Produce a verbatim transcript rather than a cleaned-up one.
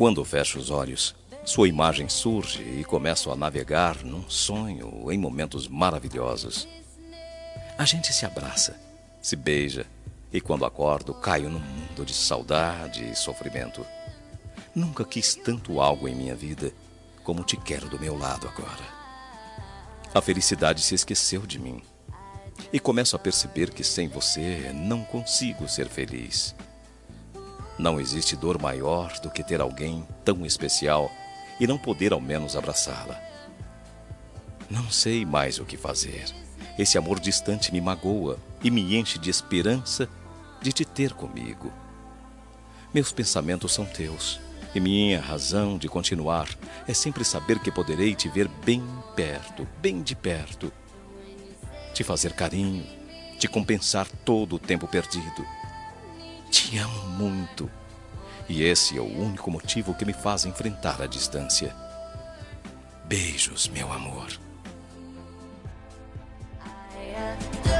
Quando fecho os olhos, sua imagem surge e começo a navegar num sonho em momentos maravilhosos. A gente se abraça, se beija, e quando acordo, caio num mundo de saudade e sofrimento. Nunca quis tanto algo em minha vida como te quero do meu lado agora. A felicidade se esqueceu de mim. E começo a perceber que sem você não consigo ser feliz. Não existe dor maior do que ter alguém tão especial e não poder ao menos abraçá-la. Não sei mais o que fazer. Esse amor distante me magoa e me enche de esperança de te ter comigo. Meus pensamentos são teus e minha razão de continuar é sempre saber que poderei te ver bem perto, bem de perto. Te fazer carinho, te compensar todo o tempo perdido. Te amo muito. E esse é o único motivo que me faz enfrentar a distância. Beijos, meu amor.